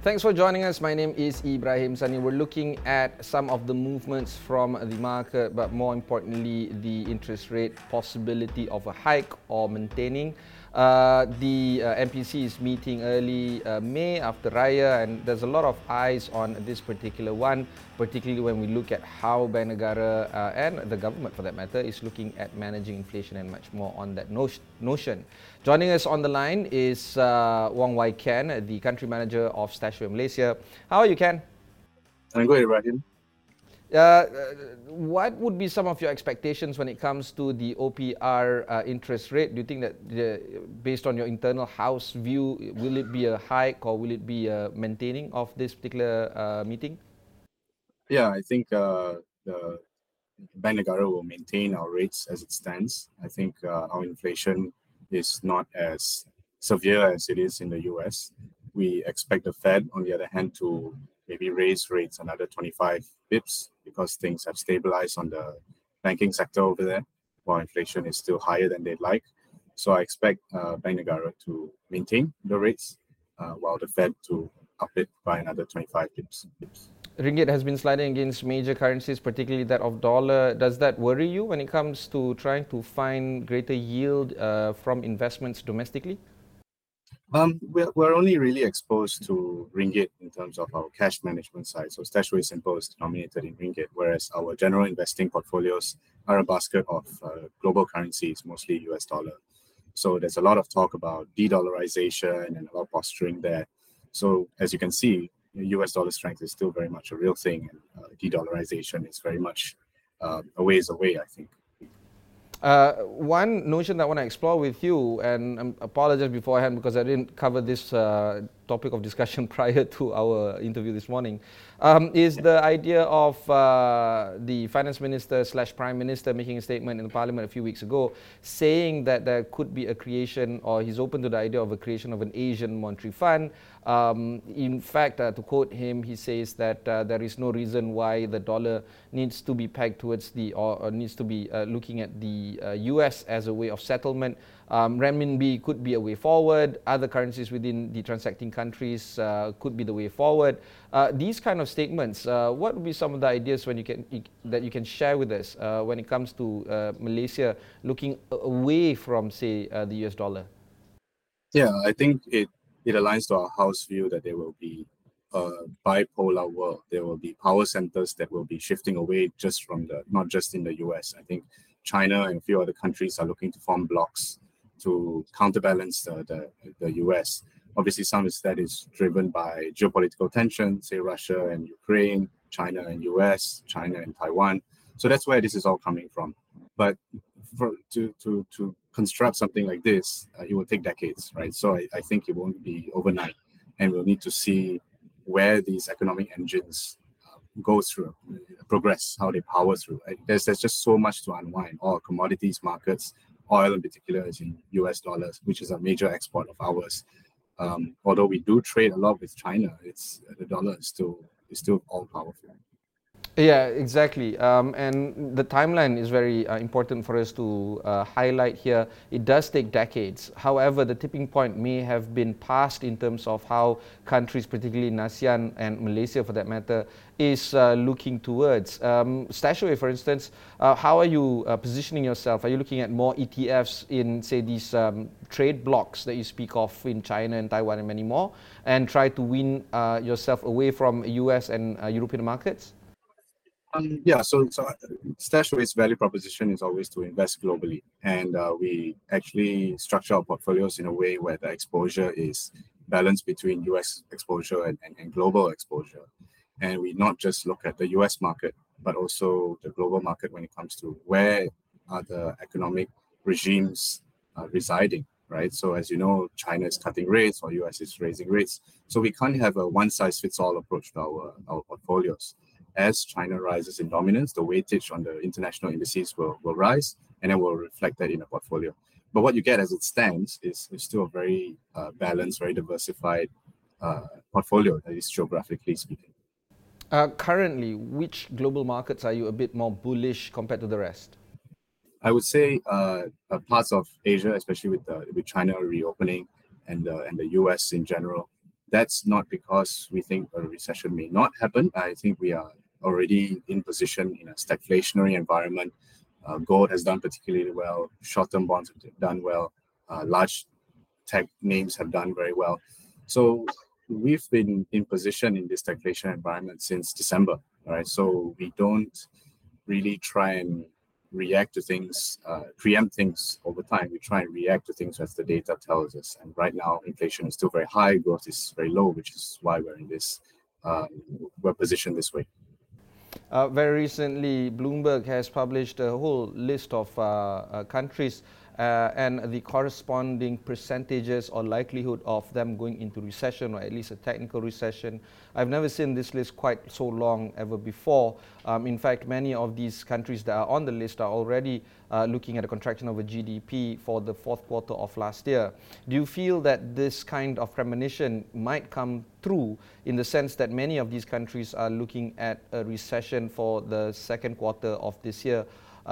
Thanks for joining us. My name is Ibrahim Sani. We're looking at some of the movements from the market, but more importantly, the interest rate possibility of a hike or maintaining. The MPC is meeting early May after Raya, and there's a lot of eyes on this particular one, particularly when we look at how Bank Negara and the government, for that matter, is looking at managing inflation and much more on that notion. Joining us on the line is Wong Wai Ken, the country manager of Stashaway Malaysia. How are you, Ken? I'm good, Ibrahim. What would be some of your expectations when it comes to the OPR interest rate? Do you think that, based on your internal house view, will it be a hike or will it be a maintaining of this particular meeting? Yeah, I think the Bank Negara will maintain our rates as it stands. I think our inflation is not as severe as it is in the US. We expect the Fed, on the other hand, to maybe raise rates another 25 bips because things have stabilized on the banking sector over there, while inflation is still higher than they'd like. So I expect Bank Negara to maintain the rates, while the Fed to up it by another 25 bips. Ringgit has been sliding against major currencies, particularly that of dollar. Does that worry you when it comes to trying to find greater yield from investments domestically? We're only really exposed to ringgit in terms of our cash management side. So Stashaway Simple is denominated in ringgit, whereas our general investing portfolios are a basket of global currencies, mostly US dollar. So there's a lot of talk about de-dollarization and a lot of posturing there. So as you can see, US dollar strength is still very much a real thing, and de-dollarization is very much a ways away, I think. One notion that I want to explore with you, and I apologize beforehand because I didn't cover this topic of discussion prior to our interview this morning, is the idea of the finance minister / prime minister making a statement in the parliament a few weeks ago saying that there could be a creation, or he's open to the idea of a creation of an Asian monetary fund. In fact, to quote him, he says that there is no reason why the dollar needs to be pegged towards the, or needs to be looking at the US as a way of settlement. Renminbi could be a way forward. Other currencies within the transacting countries could be the way forward. These kind of statements, what would be some of the ideas that you can share with us when it comes to Malaysia looking away from, say, the US dollar? Yeah, I think it aligns to our house view that there will be a bipolar world. There will be power centers that will be shifting away not just in the US. I think China and a few other countries are looking to form blocs to counterbalance the US. Obviously, some of that is driven by geopolitical tension, say Russia and Ukraine, China and US, China and Taiwan. So that's where this is all coming from. But to construct something like this, it will take decades, right? So I think it won't be overnight, and we'll need to see where these economic engines go through, progress, how they power through. There's just so much to unwind. All commodities markets, oil in particular, is in US dollars, which is a major export of ours. Although we do trade a lot with China, the dollar is still all powerful. Yeah, exactly. And the timeline is very important for us to highlight here. It does take decades. However, the tipping point may have been passed in terms of how countries, particularly in ASEAN and Malaysia for that matter, is looking towards. Stashaway, for instance, how are you positioning yourself? Are you looking at more ETFs in, say, these trade blocks that you speak of in China and Taiwan and many more, and try to win yourself away from US and European markets? So Stashaway's value proposition is always to invest globally, and we actually structure our portfolios in a way where the exposure is balanced between US exposure and global exposure. And we not just look at the US market, but also the global market when it comes to where are the economic regimes residing, right? So as you know, China is cutting rates or US is raising rates. So we can't have a one-size-fits-all approach to our portfolios. As China rises in dominance, the weightage on the international indices will rise, and then we'll reflect that in the portfolio. But what you get as it stands is still a very balanced, very diversified portfolio, that is geographically speaking. Currently, which global markets are you a bit more bullish compared to the rest? I would say parts of Asia, especially with China reopening and the US in general, That's not because we think a recession may not happen. I think we are already in position in a stagflationary environment. Gold has done particularly well. Short-term bonds have done well. Large tech names have done very well. So we've been in position in this stagflation environment since December, right? So we don't really try and react to things, preempt things over time. We try and react to things as the data tells us. And right now, inflation is still very high, growth is very low, which is why we're in this, we're positioned this way. Very recently, Bloomberg has published a whole list of countries and the corresponding percentages or likelihood of them going into recession, or at least a technical recession. I've never seen this list quite so long ever before. In fact, many of these countries that are on the list are already looking at a contraction of a GDP for the fourth quarter of last year. Do you feel that this kind of premonition might come through, in the sense that many of these countries are looking at a recession for the second quarter of this year?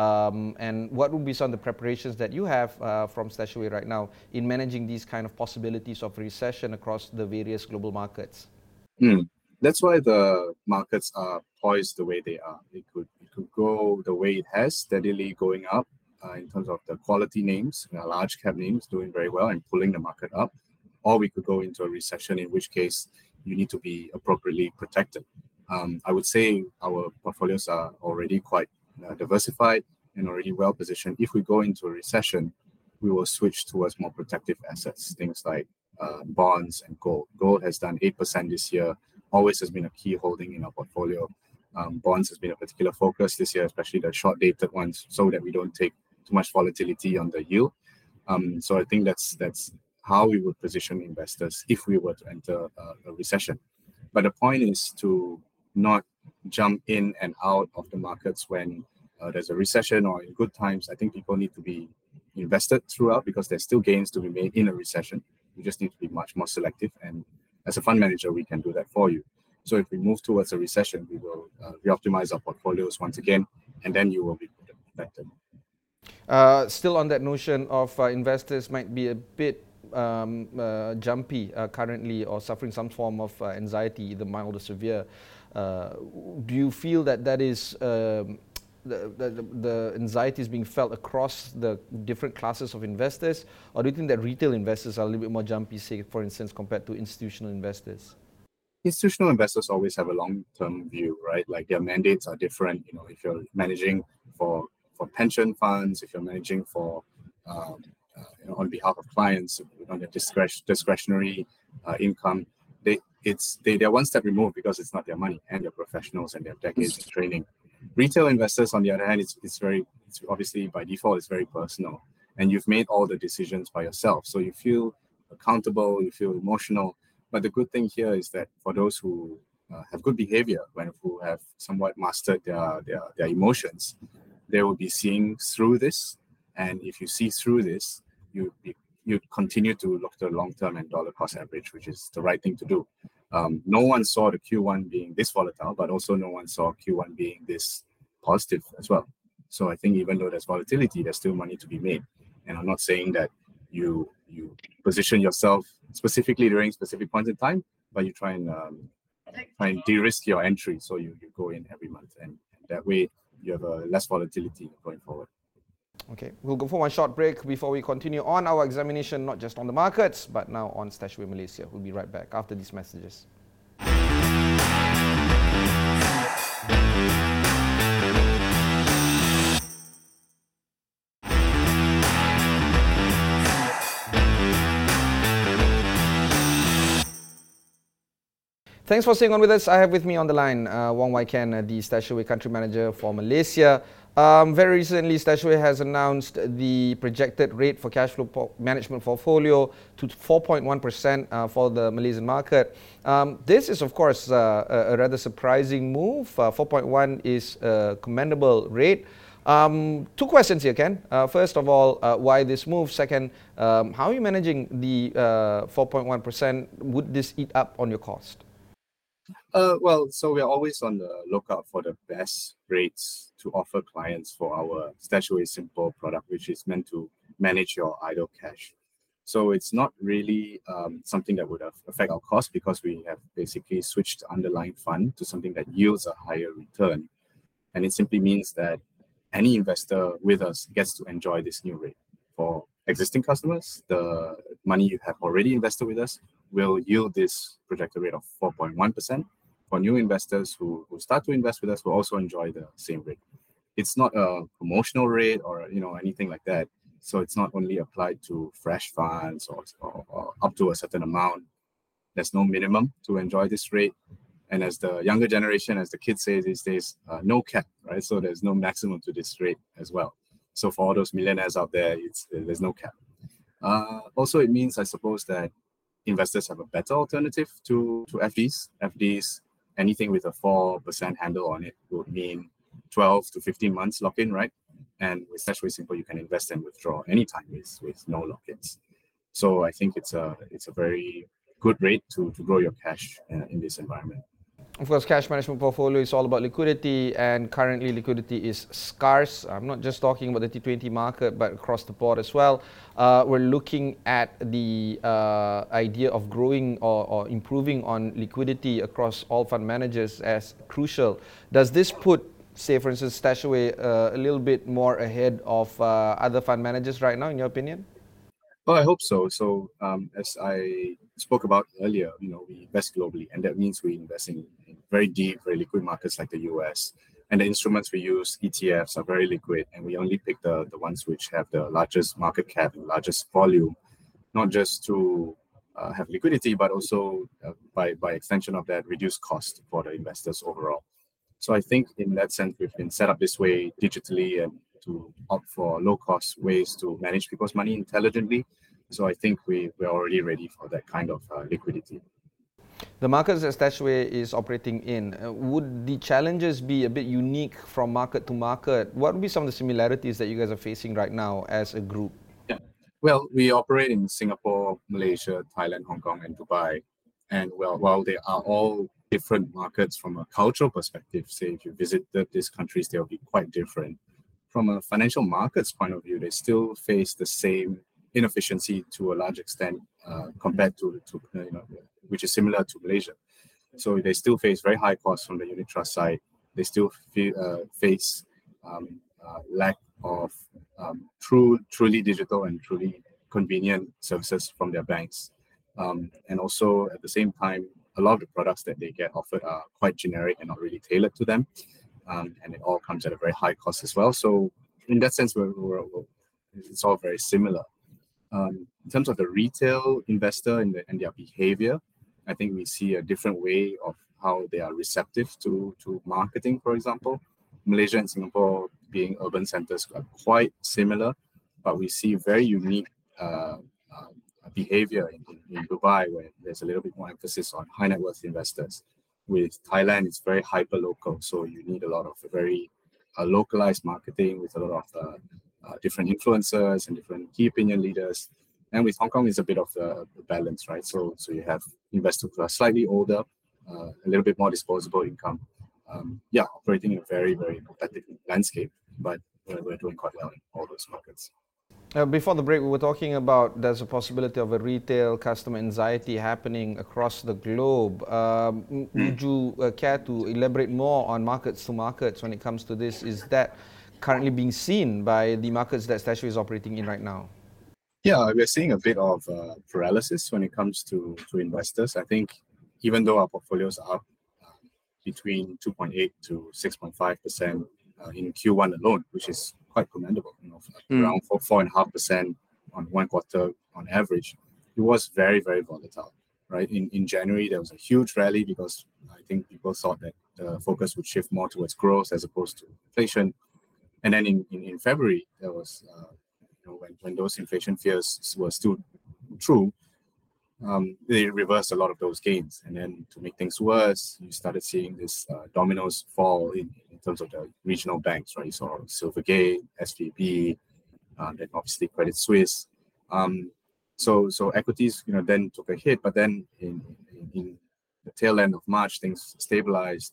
And what would be some of the preparations that you have from StashAway right now in managing these kind of possibilities of recession across the various global markets? That's why the markets are poised the way they are. It could go the way it has, steadily going up in terms of the quality names, large cap names doing very well and pulling the market up. Or we could go into a recession, in which case you need to be appropriately protected. I would say our portfolios are already quite diversified and already well positioned. If we go into a recession, we will switch towards more protective assets, things like bonds and gold. Gold has done 8% this year, always has been a key holding in our portfolio. Bonds has been a particular focus this year, especially the short-dated ones, so that we don't take too much volatility on the yield. So I think that's how we would position investors if we were to enter a recession. But the point is to not jump in and out of the markets when there's a recession or in good times. I think people need to be invested throughout, because there's still gains to be made in a recession. You just need to be much more selective. And as a fund manager, we can do that for you. So if we move towards a recession, we will reoptimize our portfolios once again, and then you will be protected. Still on that notion of investors might be a bit jumpy currently, or suffering some form of anxiety, either mild or severe. Do you feel that is the anxiety is being felt across the different classes of investors, or do you think that retail investors are a little bit more jumpy, say, for instance, compared to institutional investors? Institutional investors always have a long-term view, right? Like their mandates are different. You know, if you're managing for pension funds, if you're managing for on behalf of clients on their discretionary income, they're one step removed, because it's not their money, and they're professionals and they have decades of training. Retail investors, on the other hand, it's obviously by default, it's very personal, and you've made all the decisions by yourself, so you feel accountable, you feel emotional. But the good thing here is that for those who have good behavior, who have somewhat mastered their emotions, they will be seeing through this. And if you see through this, you continue to look to the long-term and dollar cost average, which is the right thing to do. No one saw the Q1 being this volatile, but also no one saw Q1 being this positive as well. So I think even though there's volatility, there's still money to be made. And I'm not saying that you position yourself specifically during specific points in time, but you try and de-risk your entry, so you go in every month, and that way you have less volatility going forward. Okay, we'll go for one short break before we continue on our examination, not just on the markets, but now on StashAway Malaysia. We'll be right back after these messages. Thanks for staying on with us. I have with me on the line Wong Wai Ken, the StashAway Country Manager for Malaysia. Very recently, StashAway has announced the projected rate for cash flow management portfolio to 4.1% for the Malaysian market. This is, of course, a rather surprising move. 4.1 is a commendable rate. Two questions here, Ken. First of all, why this move? Second, how are you managing the 4.1%? Would this eat up on your cost? Well, so we are always on the lookout for the best rates to offer clients for our StashAway Simple product, which is meant to manage your idle cash. So it's not really something that would affect our cost because we have basically switched the underlying fund to something that yields a higher return. And it simply means that any investor with us gets to enjoy this new rate. For existing customers, the money you have already invested with us will yield this projected rate of 4.1%. For new investors who start to invest with us will also enjoy the same rate. It's not a promotional rate or anything like that. So it's not only applied to fresh funds or up to a certain amount. There's no minimum to enjoy this rate. And as the younger generation, as the kids say these days, no cap, right? So there's no maximum to this rate as well. So for all those millionaires out there, there's no cap. Also, it means, I suppose, that investors have a better alternative to FDs. FDs, anything with a 4% handle on it would mean 12 to 15 months lock-in, right? And with Stashaway Simple, you can invest and withdraw anytime with no lock-ins. So I think it's a very good rate to grow your cash in this environment. Of course, cash management portfolio is all about liquidity, and currently liquidity is scarce. I'm not just talking about the T20 market, but across the board as well. We're looking at the idea of growing or improving on liquidity across all fund managers as crucial. Does this put, say, for instance, Stashaway a little bit more ahead of other fund managers right now, in your opinion? Well, I hope so. So as I spoke about earlier, we invest globally, and that means we invest in very deep, very liquid markets like the US. And the instruments we use, ETFs, are very liquid, and we only pick the ones which have the largest market cap and largest volume, not just to have liquidity, but also by extension of that, reduce cost for the investors overall. So I think in that sense, we've been set up this way digitally and to opt for low-cost ways to manage people's money intelligently. So I think we're already ready for that kind of liquidity. The markets that Stashaway is operating in, would the challenges be a bit unique from market to market? What would be some of the similarities that you guys are facing right now as a group? Yeah, well, we operate in Singapore, Malaysia, Thailand, Hong Kong, and Dubai. And while they are all different markets from a cultural perspective, say if you visited these countries, they'll be quite different. From a financial markets point of view, they still face the same inefficiency to a large extent compared to which is similar to Malaysia. So they still face very high costs from the unit trust side. They still face lack of truly digital and truly convenient services from their banks. And also at the same time, a lot of the products that they get offered are quite generic and not really tailored to them. And it all comes at a very high cost as well. So in that sense, it's all very similar. In terms of the retail investor and their behavior, I think we see a different way of how they are receptive to marketing, for example. Malaysia and Singapore, being urban centers, are quite similar, but we see very unique behavior in Dubai, where there's a little bit more emphasis on high net worth investors. With Thailand, it's very hyper local, so you need a lot of very localized marketing with a lot of different influencers and different key opinion leaders. And with Hong Kong, it's a bit of a balance, right? So you have investors who are slightly older, a little bit more disposable income. Operating in a very, very competitive landscape, but we're doing quite well in all those markets. Before the break, we were talking about there's a possibility of a retail customer anxiety happening across the globe. Would you care to elaborate more on markets to markets when it comes to this? Is that currently being seen by the markets that Stashaway is operating in right now? Yeah, we're seeing a bit of paralysis when it comes to investors. I think even though our portfolios are up between 2.8 to 6.5% in Q1 alone, which is quite commendable, around 4.5% on one quarter on average. It was very, very volatile, right? In January, there was a huge rally because I think people thought that the focus would shift more towards growth as opposed to inflation. And then in February, there was, when those inflation fears were still true, they reversed a lot of those gains. And then to make things worse, you started seeing this dominoes fall in terms of the regional banks, right? You saw Silvergate, SVB, then obviously Credit Suisse. So equities, then took a hit, but then in the tail end of March, things stabilized.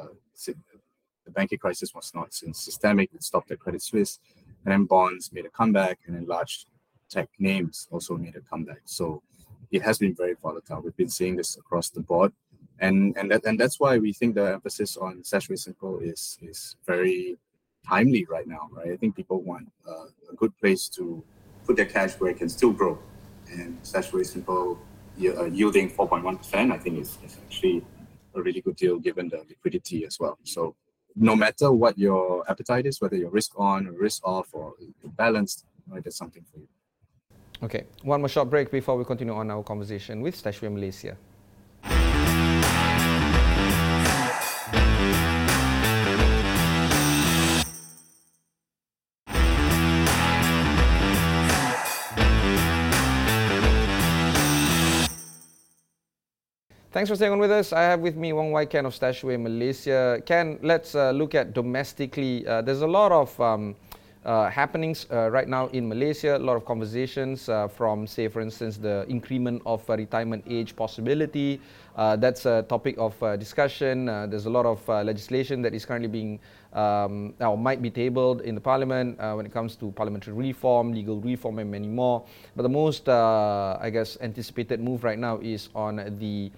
The banking crisis was not systemic. It stopped at Credit Suisse, and then bonds made a comeback, and then large tech names also made a comeback. So it has been very volatile. We've been seeing this across the board, and that's why we think the emphasis on Stashaway Simple is very timely right now, right? I think people want a good place to put their cash where it can still grow, and Stashaway Simple yielding 4.1%, I think is actually a really good deal given the liquidity as well. So no matter what your appetite is, whether you're risk on or risk off or balanced, right, there's something for you. Okay, one more short break before we continue on our conversation with Stashaway Malaysia. Thanks for staying on with us. I have with me Wong Wai Ken of Stashaway Malaysia. Ken, let's look at domestically. There's a lot of happenings right now in Malaysia, a lot of conversations from, say, for instance, the increment of retirement age possibility. That's a topic of discussion. There's a lot of legislation that is currently being or might be tabled in the parliament when it comes to parliamentary reform, legal reform, and many more. But the most, I guess, anticipated move right now is on the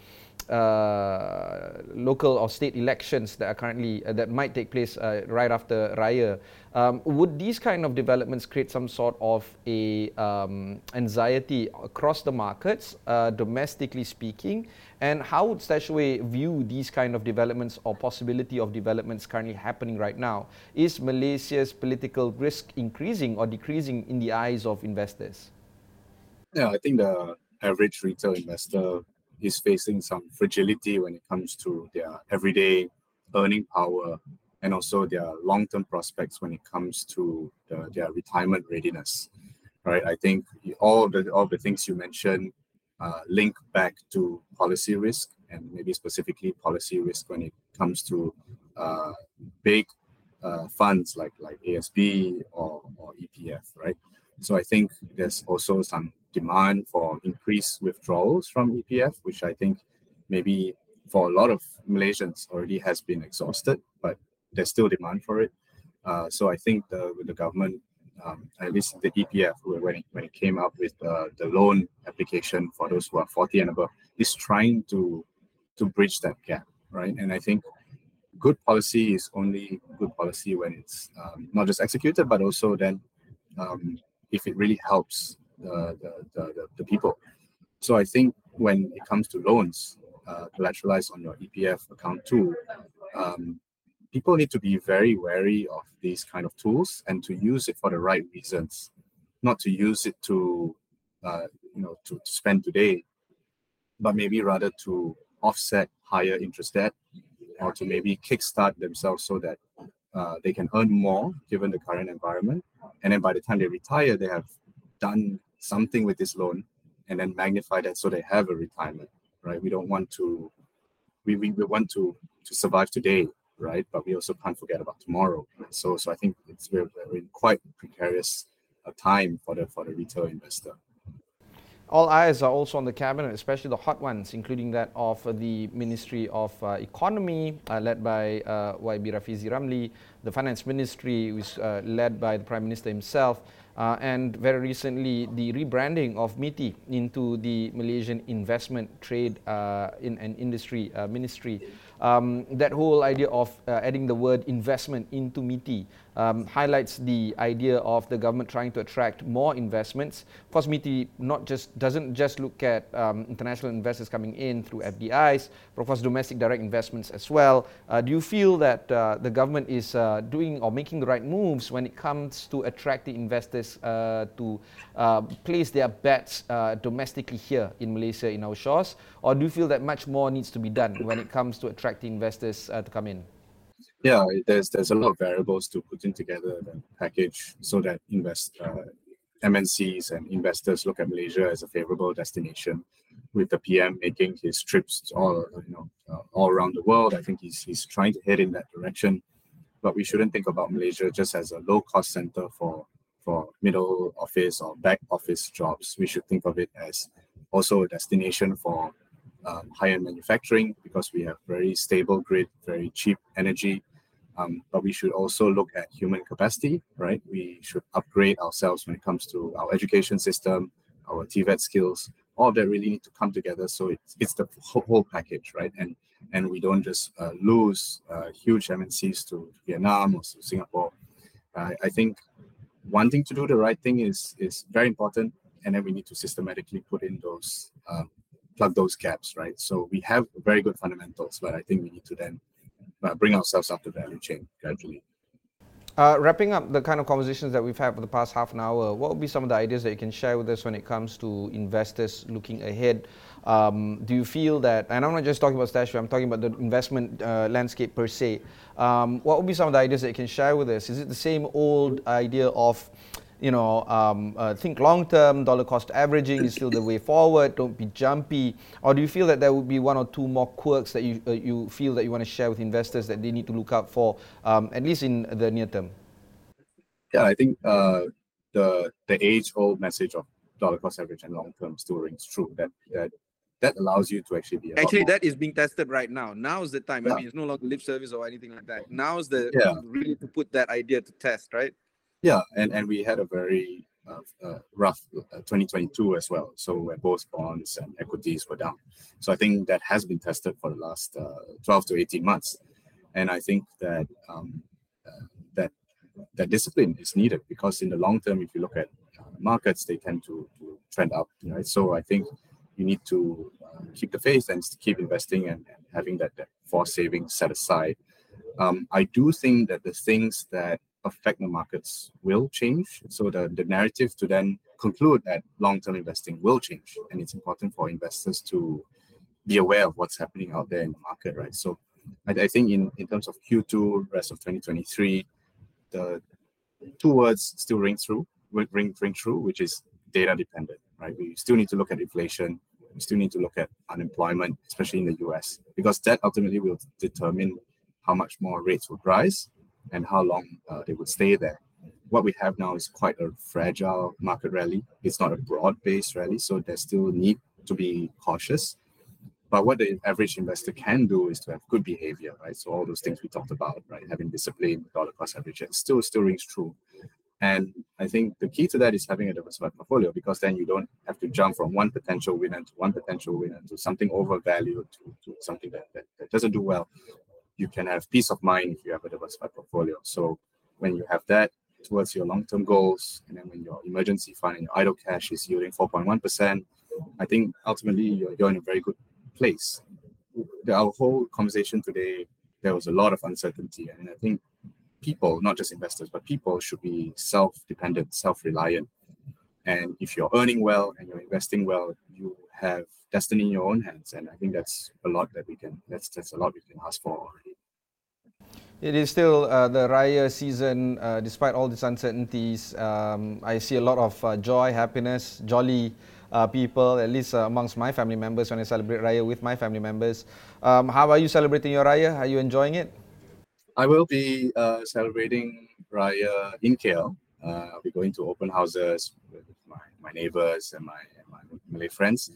local or state elections that are currently that might take place right after Raya. Would these kind of developments create some sort of a anxiety across the markets, domestically speaking? And how would Stashaway view these kind of developments or possibility of developments currently happening right now? Is Malaysia's political risk increasing or decreasing in the eyes of investors? Yeah, I think the average retail investor is facing some fragility when it comes to their everyday earning power and also their long-term prospects when it comes to their retirement readiness. Right, I think all the things you mentioned link back to policy risk, and maybe specifically policy risk when it comes to big funds like ASB or EPF, right? So I think there's also some demand for increased withdrawals from EPF, which I think maybe for a lot of Malaysians already has been exhausted, but there's still demand for it. So I think the government, at least the EPF, when it came up with the loan application for those who are 40 and above, is trying to bridge that gap, right? And I think good policy is only good policy when it's not just executed, but also then if it really helps the people. So I think when it comes to loans collateralized on your EPF account too, people need to be very wary of these kind of tools and to use it for the right reasons, not to use it to to spend today, but maybe rather to offset higher interest debt or to maybe kickstart themselves so that they can earn more given the current environment. And then by the time they retire, they have done something with this loan and then magnify that so they have a retirement, right? We don't want to, we want to survive today, right? But we also can't forget about tomorrow. So I think we're in quite precarious time for the retail investor. All eyes are also on the cabinet, especially the hot ones, including that of the Ministry of Economy, led by YB Rafizi Ramli, the Finance Ministry, which is led by the Prime Minister himself, and very recently the rebranding of MITI into the Malaysian Investment, Trade and Industry Ministry. That whole idea of adding the word investment into MITI highlights the idea of the government trying to attract more investments. Of course, MITI doesn't just look at international investors coming in through FDIs, but of course domestic direct investments as well. Do you feel that the government is doing or making the right moves when it comes to attracting investors to place their bets domestically here in Malaysia, in our shores? Or do you feel that much more needs to be done when it comes to attracting investors to come in? Yeah, there's a lot of variables to putting together the package so that MNCs and investors look at Malaysia as a favorable destination. With the PM making his trips all around the world, I think he's trying to head in that direction. But we shouldn't think about Malaysia just as a low-cost center for middle office or back office jobs. We should think of it as also a destination for high-end manufacturing, because we have very stable grid, very cheap energy, But we should also look at human capacity, right? We should upgrade ourselves when it comes to our education system, our TVET skills. All of that really need to come together. So it's the whole package, right? And we don't just lose huge MNCs to Vietnam or to Singapore. I think wanting to do the right thing is very important, and then we need to systematically put in those plug those gaps, right? So we have very good fundamentals, but I think we need to then bring ourselves up the value chain gradually. Wrapping up the kind of conversations that we've had for the past half an hour, what would be some of the ideas that you can share with us when it comes to investors looking ahead? Do you feel that, and I'm not just talking about StashAway, I'm talking about the investment landscape per se. What would be some of the ideas that you can share with us? Is it the same old idea of, think long-term, dollar cost averaging is still the way forward, don't be jumpy? Or do you feel that there would be one or two more quirks that you feel that you want to share with investors that they need to look out for, at least in the near term? Yeah, I think the age-old message of dollar cost average and long-term still rings true. That allows you to actually be that is being tested right now. Now is the time. Yeah. I mean, it's no longer lip service or anything like that. Now is the really to put that idea to test, right? Yeah, and we had a very rough 2022 as well. So where both bonds and equities were down. So I think that has been tested for the last 12 to 18 months. And I think that that discipline is needed, because in the long term, if you look at markets, they tend to trend up, right? So I think you need to keep the faith and keep investing and having that forced savings set aside. I do think that the things that affect the markets will change. So the narrative to then conclude that long-term investing will change. And it's important for investors to be aware of what's happening out there in the market, right? So I think in terms of Q2, rest of 2023, the two words still ring true, which is data dependent, right? We still need to look at inflation. We still need to look at unemployment, especially in the US, because that ultimately will determine how much more rates would rise and how long they would stay there. What we have now is quite a fragile market rally. It's not a broad-based rally, so there's still need to be cautious. But what the average investor can do is to have good behavior, right? So all those things we talked about, right? Having discipline, dollar cost average, still rings true. And I think the key to that is having a diversified portfolio, because then you don't have to jump from one potential winner to something overvalued to something that doesn't do well. You can have peace of mind if you have a diversified portfolio. So when you have that towards your long-term goals, and then when your emergency fund and your idle cash is yielding 4.1%, I think ultimately you're in a very good place. Our whole conversation today, there was a lot of uncertainty, and I think people, not just investors, but people should be self-dependent, self-reliant. And if you're earning well and you're investing well, you have destiny in your own hands. And I think that's a lot that that's a lot we can ask for already. It is still the Raya season, despite all these uncertainties. I see a lot of joy, happiness, jolly people, at least amongst my family members when I celebrate Raya with my family members. How are you celebrating your Raya? Are you enjoying it? I will be celebrating Raya in KL. I'll be going to open houses with my neighbors and my Malay friends.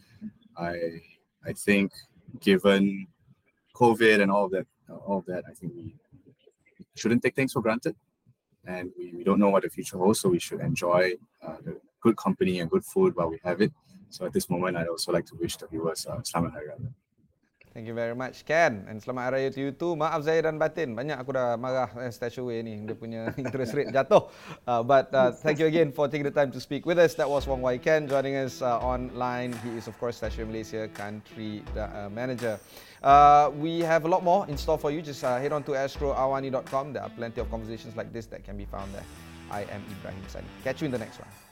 I think given COVID and all of that, I think we shouldn't take things for granted, and we don't know what the future holds, so we should enjoy the good company and good food while we have it. So at this moment, I'd also like to wish the viewers Selamat Hari Raya. Thank you very much, Ken. And selamat Hari Raya to you too. Maaf Zahir dan batin. Banyak aku dah marah StashAway ni. Dia punya interest rate jatuh. But thank you again for taking the time to speak with us. That was Wong Wai Ken joining us online. He is, of course, StashAway Malaysia Country Manager. We have a lot more in store for you. Just head on to astroawani.com. There are plenty of conversations like this that can be found there. I am Ibrahim Sani. Catch you in the next one.